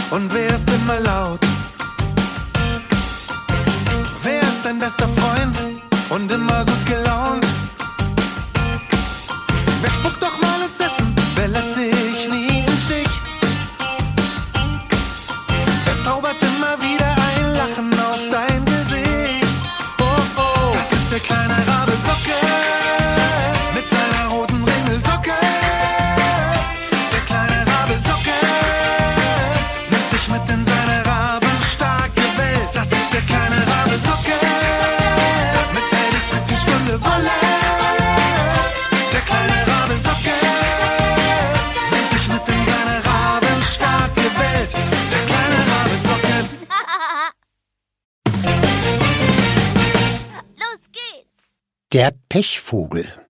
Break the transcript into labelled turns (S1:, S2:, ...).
S1: Und wer ist immer laut? Wer ist dein bester Freund und immer gut gelaunt? Wer spuckt doch mal ins Essen? Wer lässt dich nie im Stich? Wer zaubert immer wieder ein Lachen auf dein Gesicht? Oh, oh, das ist der kleine Rabe Socke mit seiner roten Ringelsocke. Der kleine Rabe Socke nimmt dich mit in seine rabenstarke Welt. Das ist der kleine Rabe Socke mit der dich für die Stunde Wolle. Der kleine Rabe Socke nimmt dich mit in seine rabenstarke Welt. Der kleine Rabe Socke.
S2: Los geht's!
S3: Der Pechvogel.